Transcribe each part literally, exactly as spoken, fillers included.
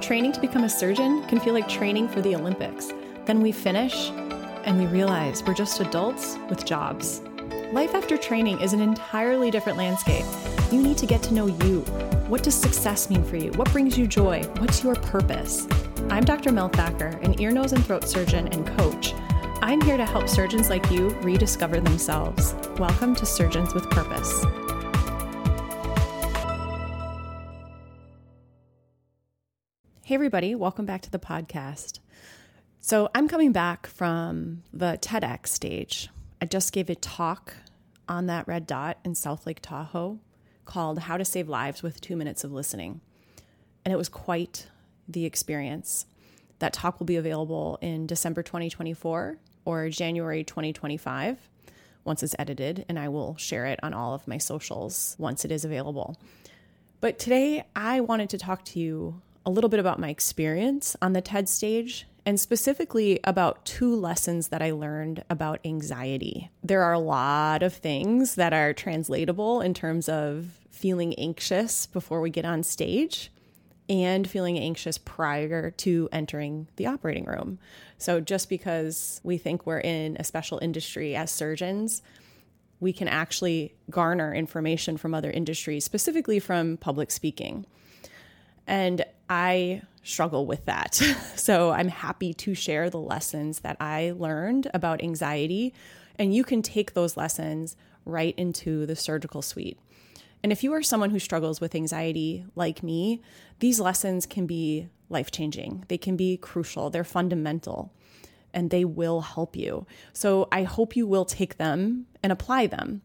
Training to become a surgeon can feel like training for the Olympics. Then we finish and we realize we're just adults with jobs. Life after training is an entirely different landscape. You need to get to know you. What does success mean for you? What brings you joy? What's your purpose? I'm Doctor Mel Thacker, an ear, nose, and throat surgeon and coach. I'm here to help surgeons like you rediscover themselves. Welcome to Surgeons with Purpose. Hey everybody, welcome back to the podcast. So I'm coming back from the TEDx stage. I just gave a talk on that red dot in South Lake Tahoe called How to Save Lives with Two Minutes of Listening. And it was quite the experience. That talk will be available in December twenty twenty-four or January twenty twenty-five once it's edited, and I will share it on all of my socials once it is available. But today I wanted to talk to you a little bit about my experience on the TED stage, and specifically about two lessons that I learned about anxiety. There are a lot of things that are translatable in terms of feeling anxious before we get on stage and feeling anxious prior to entering the operating room. So just because we think we're in a special industry as surgeons, we can actually garner information from other industries, specifically from public speaking. And I struggle with that. So I'm happy to share the lessons that I learned about anxiety, and you can take those lessons right into the surgical suite. And if you are someone who struggles with anxiety like me, these lessons can be life-changing. They can be crucial. They're fundamental, and they will help you. So I hope you will take them and apply them.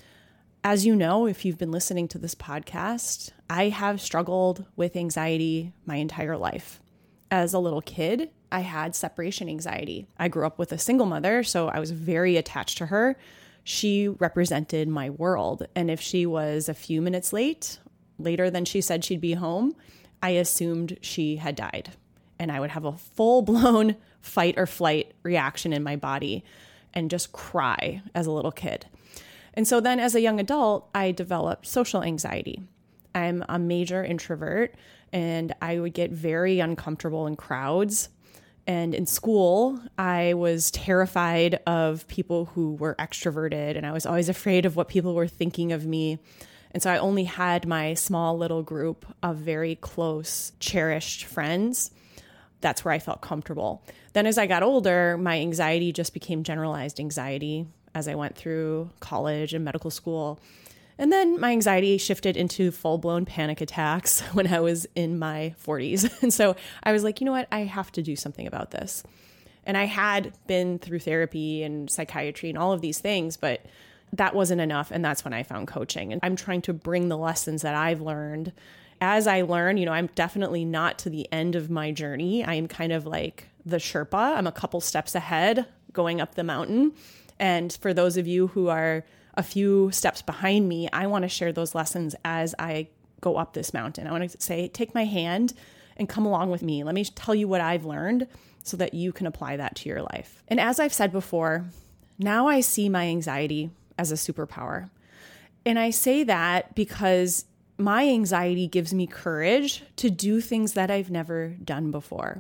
As you know, if you've been listening to this podcast, I have struggled with anxiety my entire life. As a little kid, I had separation anxiety. I grew up with a single mother, so I was very attached to her. She represented my world. And if she was a few minutes late, later than she said she'd be home, I assumed she had died. And I would have a full-blown fight or flight reaction in my body and just cry as a little kid. And so then as a young adult, I developed social anxiety. I'm a major introvert, and I would get very uncomfortable in crowds. And in school, I was terrified of people who were extroverted, and I was always afraid of what people were thinking of me. And so I only had my small little group of very close, cherished friends. That's where I felt comfortable. Then as I got older, my anxiety just became generalized anxiety as I went through college and medical school. And then my anxiety shifted into full-blown panic attacks when I was in my forties. And so I was like, you know what? I have to do something about this. And I had been through therapy and psychiatry and all of these things, but that wasn't enough. And that's when I found coaching. And I'm trying to bring the lessons that I've learned. As I learn, you know, I'm definitely not to the end of my journey. I am kind of like the Sherpa. I'm a couple steps ahead going up the mountain. And for those of you who are a few steps behind me, I want to share those lessons as I go up this mountain. I want to say, take my hand and come along with me. Let me tell you what I've learned so that you can apply that to your life. And as I've said before, now I see my anxiety as a superpower. And I say that because my anxiety gives me courage to do things that I've never done before.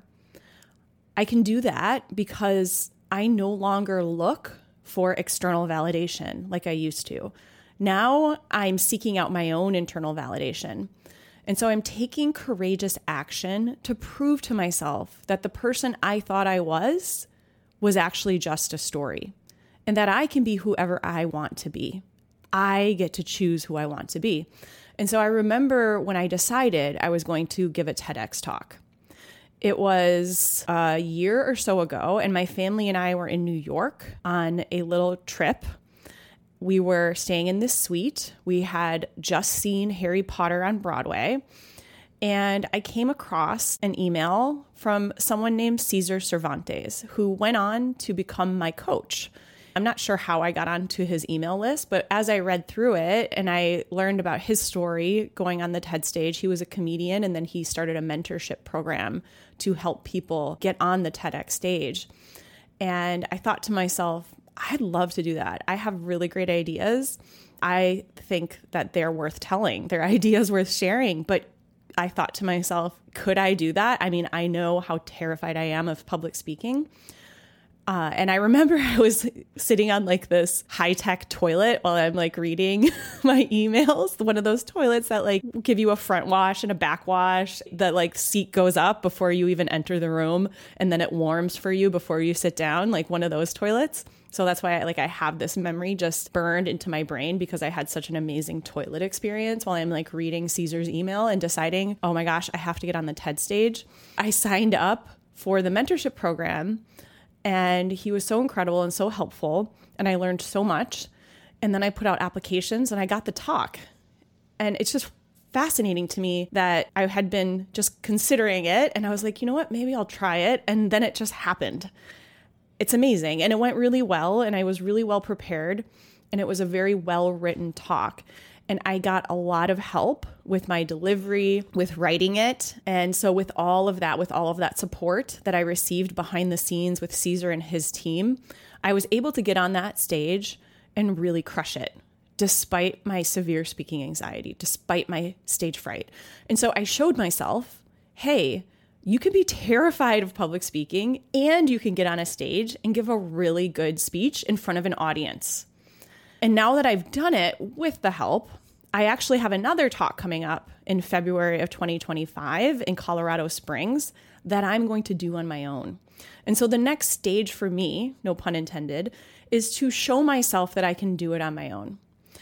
I can do that because I no longer look for external validation like I used to. Now I'm seeking out my own internal validation. And so I'm taking courageous action to prove to myself that the person I thought I was was actually just a story, and that I can be whoever I want to be. I get to choose who I want to be. And so I remember when I decided I was going to give a TEDx talk. It was a year or so ago, and my family and I were in New York on a little trip. We were staying in this suite. We had just seen Harry Potter on Broadway, and I came across an email from someone named Cesar Cervantes, who went on to become my coach. I'm not sure how I got onto his email list, but as I read through it and I learned about his story going on the TED stage, he was a comedian, and then he started a mentorship program to help people get on the TEDx stage. And I thought to myself, I'd love to do that. I have really great ideas. I think that they're worth telling. They're ideas worth sharing, but I thought to myself, could I do that? I mean, I know how terrified I am of public speaking. Uh, and I remember I was sitting on like this high-tech toilet while I'm like reading my emails. One of those toilets that like give you a front wash and a back wash. That like seat goes up before you even enter the room, and then it warms for you before you sit down, like one of those toilets. So that's why I, like I have this memory just burned into my brain, because I had such an amazing toilet experience while I'm like reading Caesar's email and deciding, oh my gosh, I have to get on the TED stage. I signed up for the mentorship program. And he was so incredible and so helpful. And I learned so much. And then I put out applications and I got the talk. And it's just fascinating to me that I had been just considering it. And I was like, you know what, maybe I'll try it. And then it just happened. It's amazing. And it went really well. And I was really well prepared. And it was a very well-written talk. And I got a lot of help with my delivery, with writing it. And so with all of that, with all of that support that I received behind the scenes with Caesar and his team, I was able to get on that stage and really crush it, despite my severe speaking anxiety, despite my stage fright. And so I showed myself, hey, you can be terrified of public speaking and you can get on a stage and give a really good speech in front of an audience. And now that I've done it with the help, I actually have another talk coming up in February of twenty twenty-five in Colorado Springs that I'm going to do on my own. And so the next stage for me, no pun intended, is to show myself that I can do it on my own.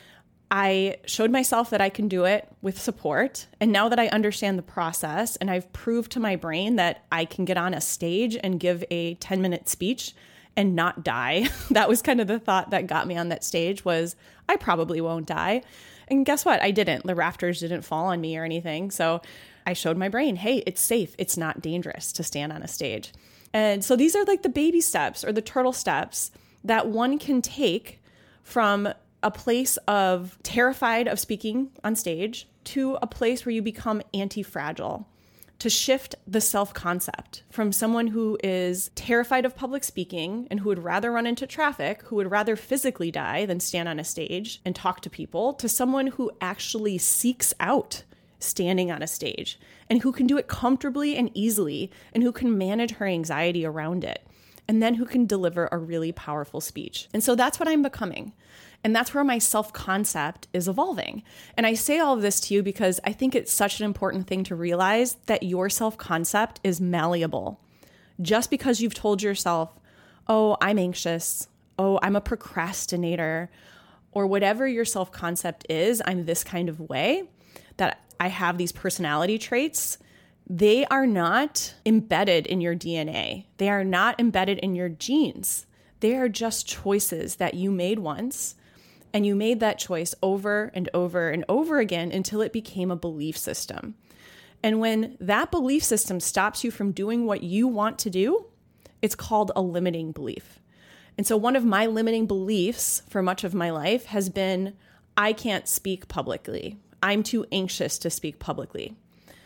I showed myself that I can do it with support. And now that I understand the process and I've proved to my brain that I can get on a stage and give a ten minute speech and not die. That was kind of the thought that got me on that stage, was I probably won't die. And guess what? I didn't. The rafters didn't fall on me or anything. So I showed my brain, hey, it's safe. It's not dangerous to stand on a stage. And so these are like the baby steps or the turtle steps that one can take from a place of terrified of speaking on stage to a place where you become anti-fragile. To shift the self-concept from someone who is terrified of public speaking and who would rather run into traffic, who would rather physically die than stand on a stage and talk to people, to someone who actually seeks out standing on a stage and who can do it comfortably and easily and who can manage her anxiety around it, and then who can deliver a really powerful speech. And so that's what I'm becoming. And that's where my self-concept is evolving. And I say all of this to you because I think it's such an important thing to realize that your self-concept is malleable. Just because you've told yourself, oh, I'm anxious, oh, I'm a procrastinator, or whatever your self-concept is, I'm this kind of way, that I have these personality traits, they are not embedded in your D N A. They are not embedded in your genes. They are just choices that you made once. And you made that choice over and over and over again until it became a belief system. And when that belief system stops you from doing what you want to do, it's called a limiting belief. And so one of my limiting beliefs for much of my life has been, I can't speak publicly. I'm too anxious to speak publicly.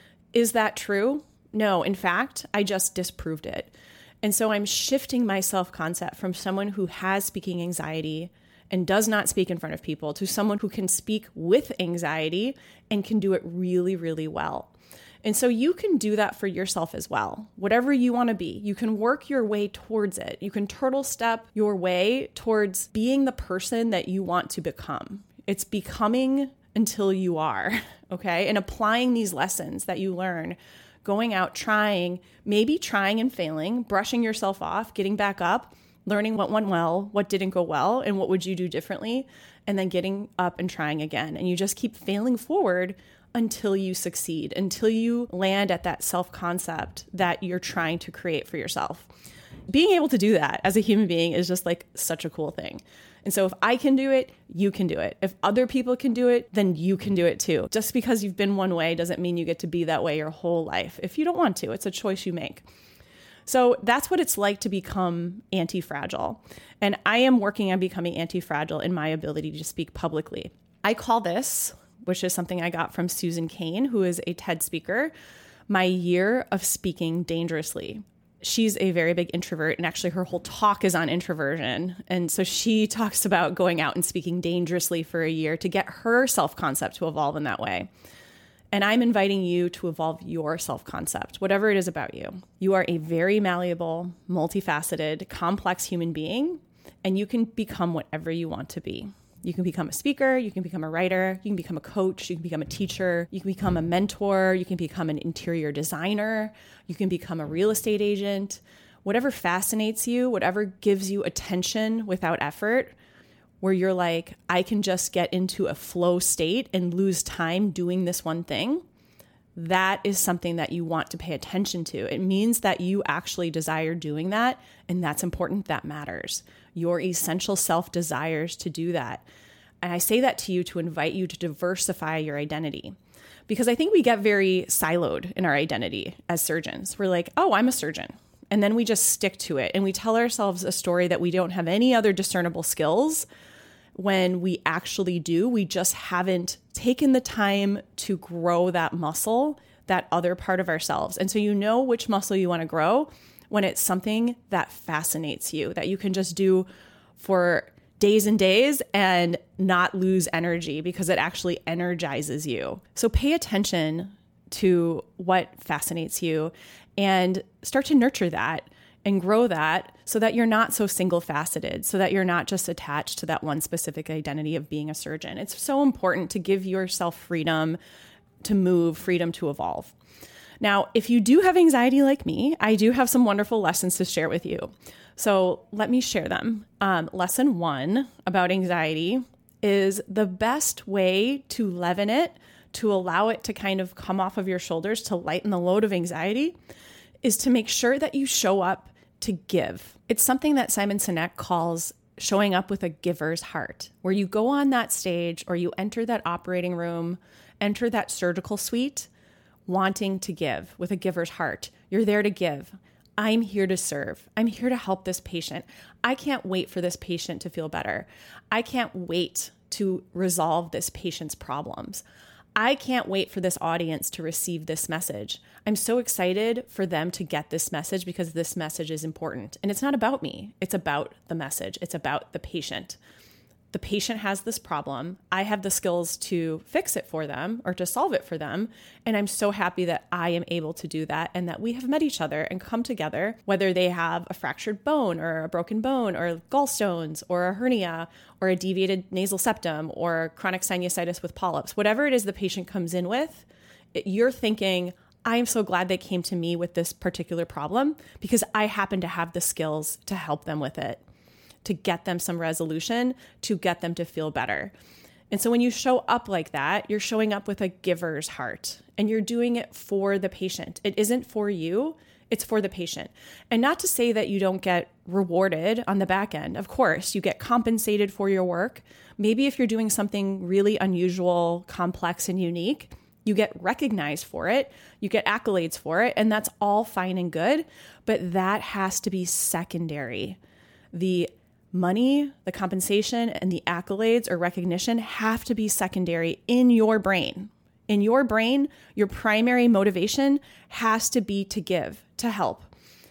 Is that true? No, in fact, I just disproved it. And so I'm shifting my self-concept from someone who has speaking anxiety and does not speak in front of people to someone who can speak with anxiety and can do it really, really well. And so you can do that for yourself as well. Whatever you want to be, you can work your way towards it. You can turtle step your way towards being the person that you want to become. It's becoming until you are, okay? And applying these lessons that you learn, going out, trying, maybe trying and failing, brushing yourself off, getting back up, learning what went well, what didn't go well, and what would you do differently, and then getting up and trying again. And you just keep failing forward until you succeed, until you land at that self-concept that you're trying to create for yourself. Being able to do that as a human being is just like such a cool thing. And so if I can do it, you can do it. If other people can do it, then you can do it too. Just because you've been one way doesn't mean you get to be that way your whole life. If you don't want to, it's a choice you make. So that's what it's like to become anti-fragile. And I am working on becoming anti-fragile in my ability to speak publicly. I call this, which is something I got from Susan Cain, who is a TED speaker, my year of speaking dangerously. She's a very big introvert, and actually her whole talk is on introversion. And so she talks about going out and speaking dangerously for a year to get her self-concept to evolve in that way. And I'm inviting you to evolve your self-concept, whatever it is about you. You are a very malleable, multifaceted, complex human being, and you can become whatever you want to be. You can become a speaker, you can become a writer, you can become a coach, you can become a teacher, you can become a mentor, you can become an interior designer, you can become a real estate agent. Whatever fascinates you, whatever gives you attention without effort, where you're like, I can just get into a flow state and lose time doing this one thing, that is something that you want to pay attention to. It means that you actually desire doing that, and that's important. That matters. Your essential self desires to do that. And I say that to you to invite you to diversify your identity, because I think we get very siloed in our identity as surgeons. We're like, oh, I'm a surgeon. And then we just stick to it, and we tell ourselves a story that we don't have any other discernible skills when we actually do. We just haven't taken the time to grow that muscle, that other part of ourselves. And so you know which muscle you want to grow when it's something that fascinates you, that you can just do for days and days and not lose energy because it actually energizes you. So pay attention to what fascinates you and start to nurture that and grow that so that you're not so single-faceted, so that you're not just attached to that one specific identity of being a surgeon. It's so important to give yourself freedom to move, freedom to evolve. Now, if you do have anxiety like me, I do have some wonderful lessons to share with you. So let me share them. Um, lesson one about anxiety is the best way to leaven it, to allow it to kind of come off of your shoulders, to lighten the load of anxiety, is to make sure that you show up to give. It's something that Simon Sinek calls showing up with a giver's heart, where you go on that stage or you enter that operating room, enter that surgical suite, wanting to give with a giver's heart. You're there to give. I'm here to serve. I'm here to help this patient. I can't wait for this patient to feel better. I can't wait to resolve this patient's problems. I can't wait for this audience to receive this message. I'm so excited for them to get this message because this message is important. And it's not about me. It's about the message. It's about the patient. The patient has this problem. I have the skills to fix it for them or to solve it for them. And I'm so happy that I am able to do that and that we have met each other and come together, whether they have a fractured bone or a broken bone or gallstones or a hernia or a deviated nasal septum or chronic sinusitis with polyps, whatever it is the patient comes in with, you're thinking, I'm so glad they came to me with this particular problem because I happen to have the skills to help them with it, to get them some resolution, to get them to feel better. And so when you show up like that, you're showing up with a giver's heart and you're doing it for the patient. It isn't for you, it's for the patient. And not to say that you don't get rewarded on the back end. Of course, you get compensated for your work. Maybe if you're doing something really unusual, complex, and unique, you get recognized for it, you get accolades for it, and that's all fine and good, but that has to be secondary. The money, the compensation, and the accolades or recognition have to be secondary in your brain. In your brain, your primary motivation has to be to give, to help.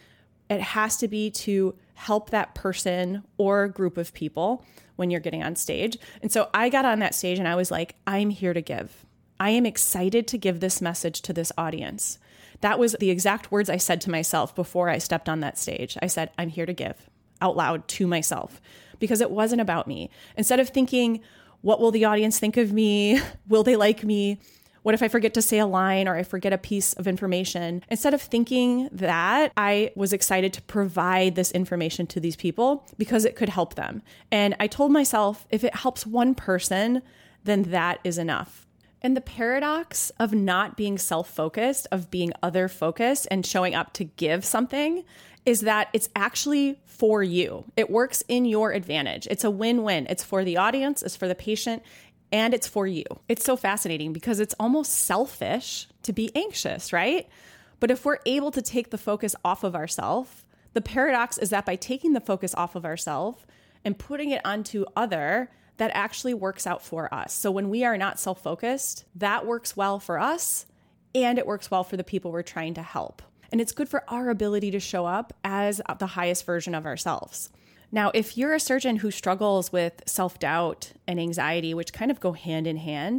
It has to be to help that person or group of people when you're getting on stage. And so I got on that stage and I was like, I'm here to give. I am excited to give this message to this audience. That was the exact words I said to myself before I stepped on that stage. I said, I'm here to give, out loud to myself, because it wasn't about me. Instead of thinking, what will the audience think of me? Will they like me? What if I forget to say a line or I forget a piece of information? Instead of thinking that, I was excited to provide this information to these people because it could help them. And I told myself, if it helps one person, then that is enough. And the paradox of not being self-focused, of being other-focused and showing up to give something is that it's actually for you. It works in your advantage. It's a win-win. It's for the audience, it's for the patient, and it's for you. It's so fascinating because it's almost selfish to be anxious, right? But if we're able to take the focus off of ourselves, the paradox is that by taking the focus off of ourselves and putting it onto other, that actually works out for us. So when we are not self-focused, that works well for us and it works well for the people we're trying to help. And it's good for our ability to show up as the highest version of ourselves. Now, if you're a surgeon who struggles with self-doubt and anxiety, which kind of go hand in hand,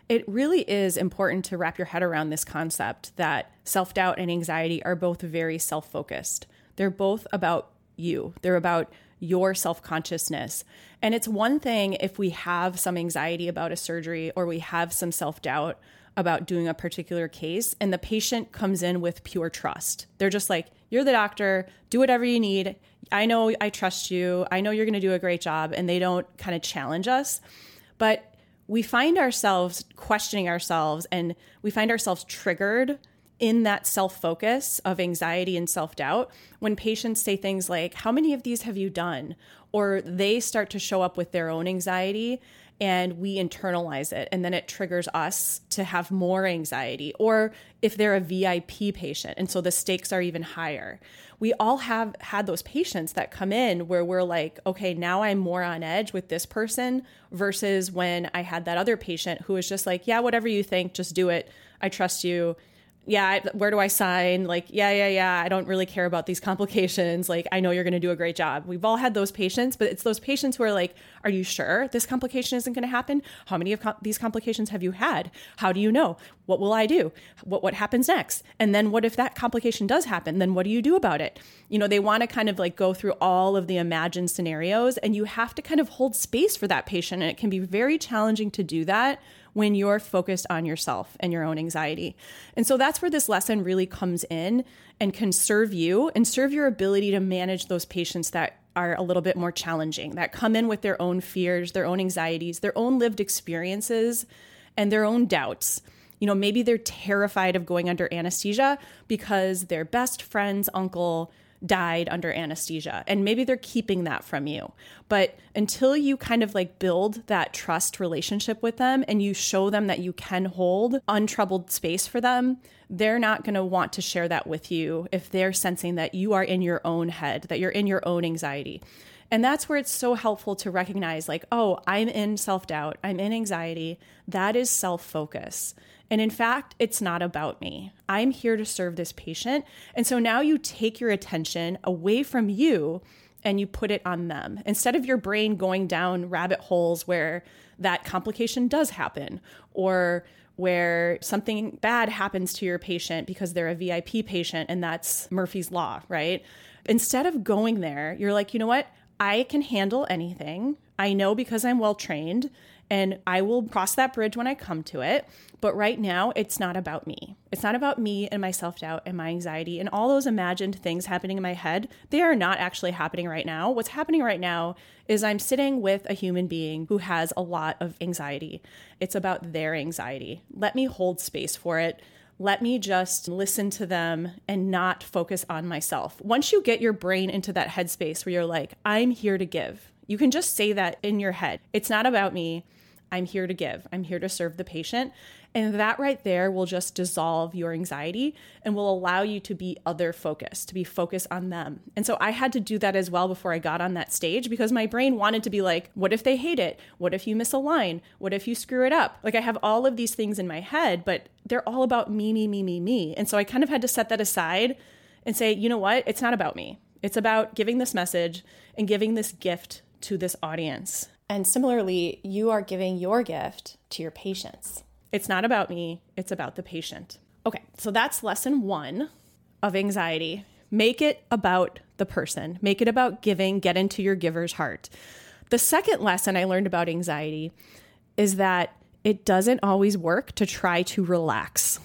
it really is important to wrap your head around this concept that self-doubt and anxiety are both very self-focused. They're both about you. They're about your self-consciousness. And it's one thing if we have some anxiety about a surgery or we have some self-doubt about doing a particular case and the patient comes in with pure trust. They're just like, you're the doctor, do whatever you need. I know I trust you. I know you're going to do a great job. And they don't kind of challenge us. But we find ourselves questioning ourselves and we find ourselves triggered in that self-focus of anxiety and self-doubt when patients say things like, how many of these have you done? Or they start to show up with their own anxiety and we internalize it. And then it triggers us to have more anxiety. Or if they're a V I P patient, and so the stakes are even higher. We all have had those patients that come in where we're like, okay, now I'm more on edge with this person versus when I had that other patient who was just like, yeah, whatever you think, just do it. I trust you. Yeah, I, where do I sign? Like, yeah, yeah, yeah. I don't really care about these complications. Like, I know you're going to do a great job. We've all had those patients, but it's those patients who are like, are you sure this complication isn't going to happen? How many of com- these complications have you had? How do you know? What will I do? What what happens next? And then what if that complication does happen? Then what do you do about it? You know, they want to kind of like go through all of the imagined scenarios, and you have to kind of hold space for that patient. And it can be very challenging to do that when you're focused on yourself and your own anxiety. And so that's where this lesson really comes in and can serve you and serve your ability to manage those patients that are a little bit more challenging, that come in with their own fears, their own anxieties, their own lived experiences, and their own doubts. You know, maybe they're terrified of going under anesthesia because their best friend's uncle died under anesthesia. And maybe they're keeping that from you. But until you kind of like build that trust relationship with them and you show them that you can hold untroubled space for them, they're not going to want to share that with you if they're sensing that you are in your own head, that you're in your own anxiety. And that's where it's so helpful to recognize like, oh, I'm in self-doubt, I'm in anxiety. That is self-focus. And in fact, it's not about me. I'm here to serve this patient. And so now you take your attention away from you and you put it on them. Instead of your brain going down rabbit holes where that complication does happen or where something bad happens to your patient because they're a V I P patient and that's Murphy's Law, right? Instead of going there, you're like, you know what? I can handle anything. I know because I'm well trained and I will cross that bridge when I come to it. But right now, it's not about me. It's not about me and my self-doubt and my anxiety and all those imagined things happening in my head. They are not actually happening right now. What's happening right now is I'm sitting with a human being who has a lot of anxiety. It's about their anxiety. Let me hold space for it. Let me just listen to them and not focus on myself. Once you get your brain into that headspace where you're like, I'm here to give, you can just say that in your head. It's not about me. I'm here to give. I'm here to serve the patient. And that right there will just dissolve your anxiety and will allow you to be other focused, to be focused on them. And so I had to do that as well before I got on that stage because my brain wanted to be like, what if they hate it? What if you miss a line? What if you screw it up? Like I have all of these things in my head, but they're all about me, me, me, me, me. And so I kind of had to set that aside and say, you know what? It's not about me. It's about giving this message and giving this gift to this audience. And similarly, you are giving your gift to your patients. It's not about me. It's about the patient. Okay, so that's lesson one of anxiety. Make it about the person. Make it about giving. Get into your giver's heart. The second lesson I learned about anxiety is that it doesn't always work to try to relax.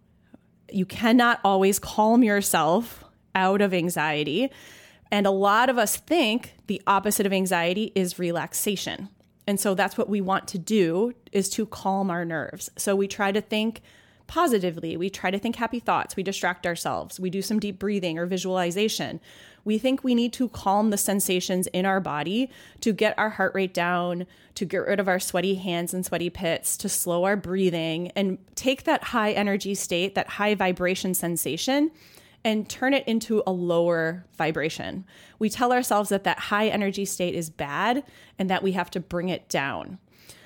You cannot always calm yourself out of anxiety. And a lot of us think the opposite of anxiety is relaxation. And so that's what we want to do is to calm our nerves. So we try to think positively. We try to think happy thoughts. We distract ourselves. We do some deep breathing or visualization. We think we need to calm the sensations in our body to get our heart rate down, to get rid of our sweaty hands and sweaty pits, to slow our breathing and take that high energy state, that high vibration sensation, and turn it into a lower vibration. We tell ourselves that that high energy state is bad and that we have to bring it down.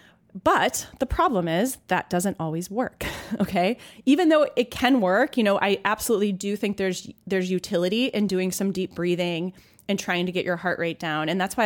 But the problem is that doesn't always work, okay? Even though it can work, you know, I absolutely do think there's there's utility in doing some deep breathing and trying to get your heart rate down. And that's why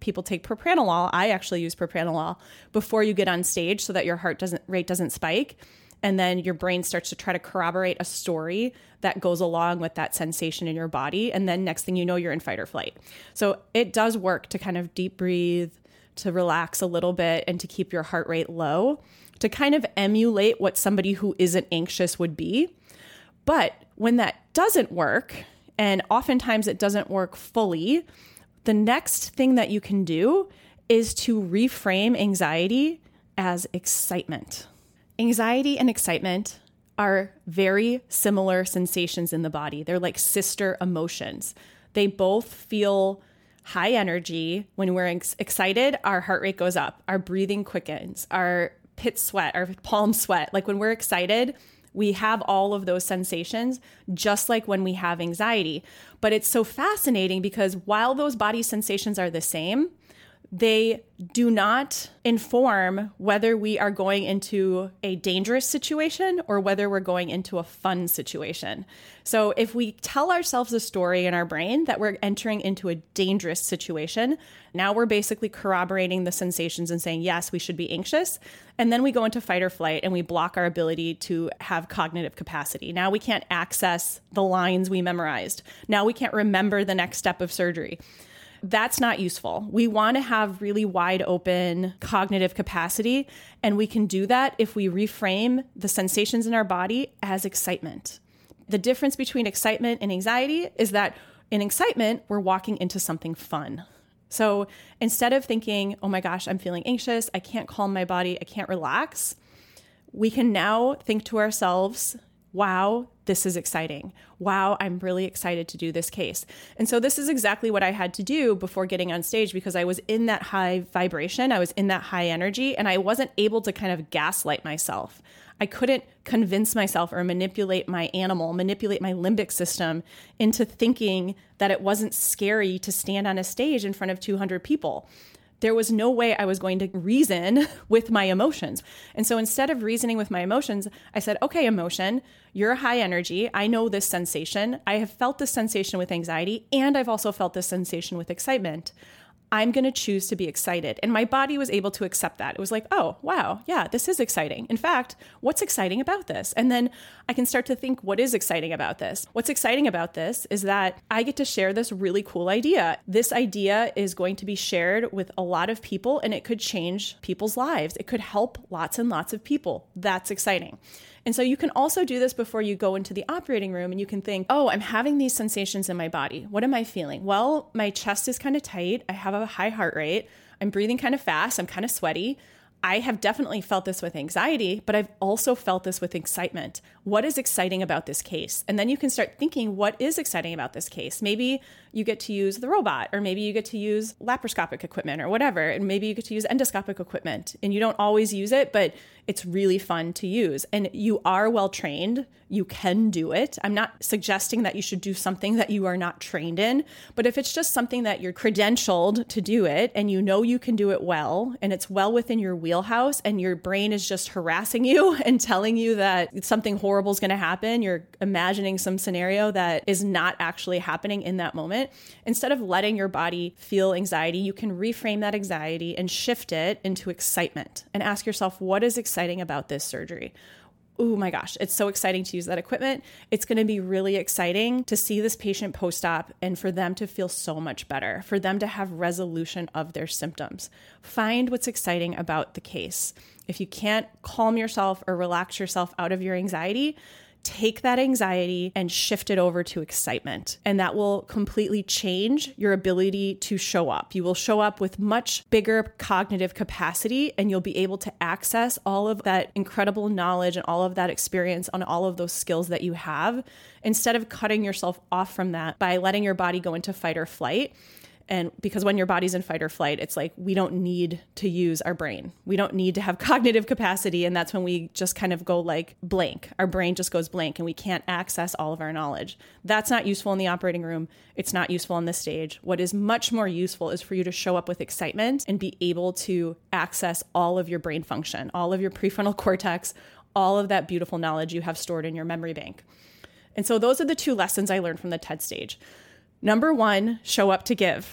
people take propranolol. I actually use propranolol before you get on stage so that your heart doesn't rate doesn't spike. And then your brain starts to try to corroborate a story that goes along with that sensation in your body. And then next thing you know, you're in fight or flight. So it does work to kind of deep breathe, to relax a little bit, and to keep your heart rate low, to kind of emulate what somebody who isn't anxious would be. But when that doesn't work, and oftentimes it doesn't work fully, the next thing that you can do is to reframe anxiety as excitement. Anxiety and excitement are very similar sensations in the body. They're like sister emotions. They both feel high energy. When we're ex- excited, our heart rate goes up, our breathing quickens, our pit sweat, our palm sweat. Like when we're excited, we have all of those sensations, just like when we have anxiety. But it's so fascinating because while those body sensations are the same, they do not inform whether we are going into a dangerous situation or whether we're going into a fun situation. So if we tell ourselves a story in our brain that we're entering into a dangerous situation, now we're basically corroborating the sensations and saying, yes, we should be anxious. And then we go into fight or flight and we block our ability to have cognitive capacity. Now we can't access the lines we memorized. Now we can't remember the next step of surgery. That's not useful. We want to have really wide open cognitive capacity, and we can do that if we reframe the sensations in our body as excitement. The difference between excitement and anxiety is that in excitement, we're walking into something fun. So instead of thinking, oh my gosh, I'm feeling anxious, I can't calm my body, I can't relax, we can now think to ourselves, wow, this is exciting. Wow, I'm really excited to do this case. And so this is exactly what I had to do before getting on stage because I was in that high vibration, I was in that high energy, and I wasn't able to kind of gaslight myself. I couldn't convince myself or manipulate my animal, manipulate my limbic system into thinking that it wasn't scary to stand on a stage in front of two hundred people. There was no way I was going to reason with my emotions. And so instead of reasoning with my emotions, I said, okay, emotion, you're high energy. I know this sensation. I have felt this sensation with anxiety, and I've also felt this sensation with excitement. I'm going to choose to be excited. And my body was able to accept that. It was like, oh, wow, yeah, this is exciting. In fact, what's exciting about this? And then I can start to think, what is exciting about this? What's exciting about this is that I get to share this really cool idea. This idea is going to be shared with a lot of people, and it could change people's lives. It could help lots and lots of people. That's exciting. And so you can also do this before you go into the operating room, and you can think, oh, I'm having these sensations in my body. What am I feeling? Well, my chest is kind of tight. I have a high heart rate. I'm breathing kind of fast. I'm kind of sweaty. I have definitely felt this with anxiety, but I've also felt this with excitement. What is exciting about this case? And then you can start thinking, what is exciting about this case? Maybe you get to use the robot, or maybe you get to use laparoscopic equipment or whatever. And maybe you get to use endoscopic equipment, and you don't always use it, but it's really fun to use. And you are well trained. You can do it. I'm not suggesting that you should do something that you are not trained in, but if it's just something that you're credentialed to do it and you know you can do it well, and it's well within your wheelhouse, and your brain is just harassing you and telling you that something horrible is going to happen, you're imagining some scenario that is not actually happening in that moment. Instead of letting your body feel anxiety, you can reframe that anxiety and shift it into excitement and ask yourself, what is exciting about this surgery? Oh my gosh, it's so exciting to use that equipment. It's going to be really exciting to see this patient post-op and for them to feel so much better, for them to have resolution of their symptoms. Find what's exciting about the case. If you can't calm yourself or relax yourself out of your anxiety, take that anxiety and shift it over to excitement. And that will completely change your ability to show up. You will show up with much bigger cognitive capacity, and you'll be able to access all of that incredible knowledge and all of that experience on all of those skills that you have, instead of cutting yourself off from that by letting your body go into fight or flight. And because when your body's in fight or flight, it's like, we don't need to use our brain. We don't need to have cognitive capacity. And that's when we just kind of go like blank. Our brain just goes blank and we can't access all of our knowledge. That's not useful in the operating room. It's not useful on this stage. What is much more useful is for you to show up with excitement and be able to access all of your brain function, all of your prefrontal cortex, all of that beautiful knowledge you have stored in your memory bank. And so those are the two lessons I learned from the TED stage. Number one, show up to give.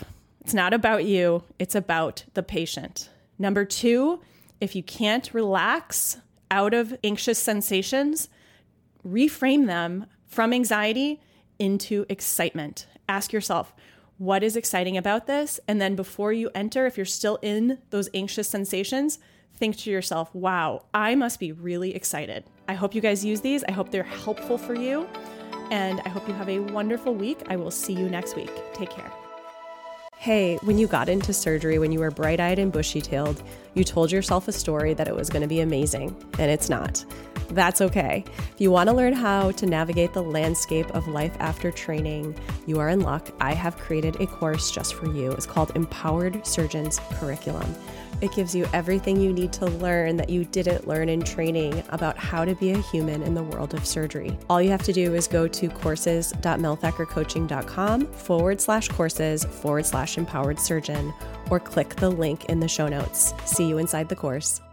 It's not about you. It's about the patient. Number two, if you can't relax out of anxious sensations, reframe them from anxiety into excitement. Ask yourself, what is exciting about this? And then before you enter, if you're still in those anxious sensations, think to yourself, wow, I must be really excited. I hope you guys use these. I hope they're helpful for you. And I hope you have a wonderful week. I will see you next week. Take care. Hey, when you got into surgery, when you were bright-eyed and bushy-tailed, you told yourself a story that it was going to be amazing, and it's not. That's okay. If you want to learn how to navigate the landscape of life after training, you are in luck. I have created a course just for you. It's called Empowered Surgeons Curriculum. It gives you everything you need to learn that you didn't learn in training about how to be a human in the world of surgery. All you have to do is go to courses.melthackercoaching.com forward slash courses forward slash empowered surgeon or click the link in the show notes. See you inside the course.